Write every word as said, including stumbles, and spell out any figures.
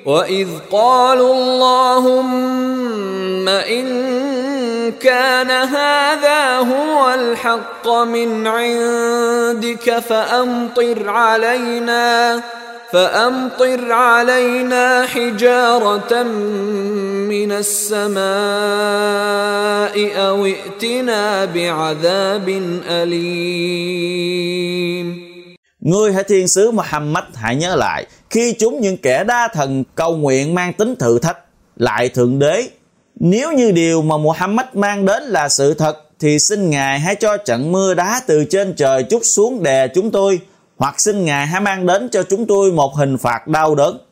وَإِذْ قَالُوا اللَّهُمَّ إِن كَانَ هَذَا هُوَ الْحَقَّ مِنْ عِندِكَ فَأَمْطِرْ عَلَيْنَا فَأَمْطِرْ عَلَيْنَا حِجَارَةً مِّنَ السَّمَاءِ أَوْ ائْتِنَا بِعَذَابٍ أَلِيمٍ. Ngươi hỡi thiên sứ Muhammad, hãy nhớ lại khi chúng những kẻ đa thần cầu nguyện mang tính thử thách lại Thượng Đế, nếu như điều mà Muhammad mang đến là sự thật thì xin Ngài hãy cho trận mưa đá từ trên trời trút xuống đè chúng tôi, hoặc xin Ngài hãy mang đến cho chúng tôi một hình phạt đau đớn.